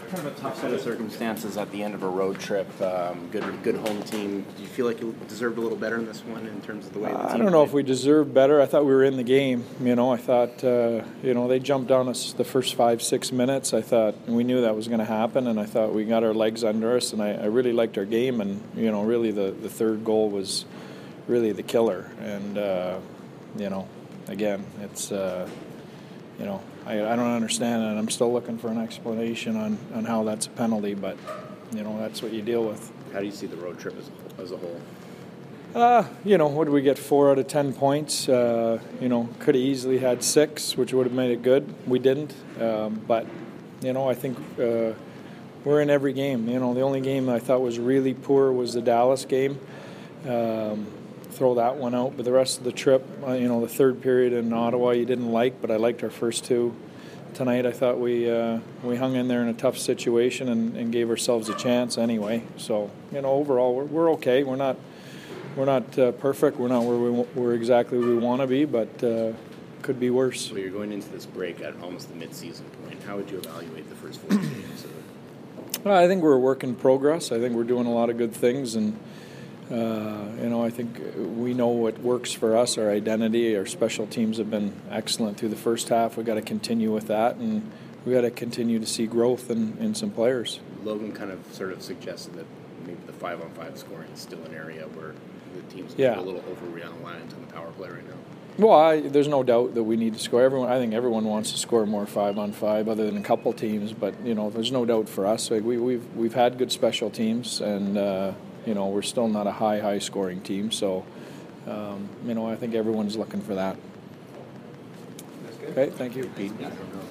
kind of a tough set of circumstances at the end of a road trip. Good home team. Do you feel like you deserved a little better in this one in terms of the way the team I don't know played? if we deserved better. I thought we were in the game. I thought, they jumped on us the first 5-6 minutes. I thought, and we knew that was going to happen, and I thought we got our legs under us, and I really liked our game, and, really the third goal was really the killer. And, again, it's, I don't understand it, and I'm still looking for an explanation on how that's a penalty, but, that's what you deal with. How do you see the road trip as a whole? What did we get? 4 out of 10 points. Could have easily had 6, which would have made it good. We didn't. But I think we're in every game. The only game I thought was really poor was the Dallas game. Throw that one out. But the rest of the trip, the third period in Ottawa you didn't like, but I liked our first 2. Tonight I thought we hung in there in a tough situation and gave ourselves a chance anyway. So, overall we're okay. We're not perfect. We're not we're exactly where we want to be, but could be worse. Well, you're going into this break at almost the mid-season point. How would you evaluate the first 4 games? I think we're a work in progress. I think we're doing a lot of good things, and I think we know what works for us, our identity. Our special teams have been excellent through the first half. We've got to continue with that, and we've got to continue to see growth in some players. Logan kind of sort of suggested that maybe the 5-on-5 scoring is still an area where the team's a little over-reliant on the power play right now. Well, there's no doubt that we need to score. I think everyone wants to score more 5-on-5, other than a couple teams. But there's no doubt for us. Like we've had good special teams, and we're still not a high scoring team. So I think everyone's looking for that. That's good. Okay, thank you, Pete. Yeah.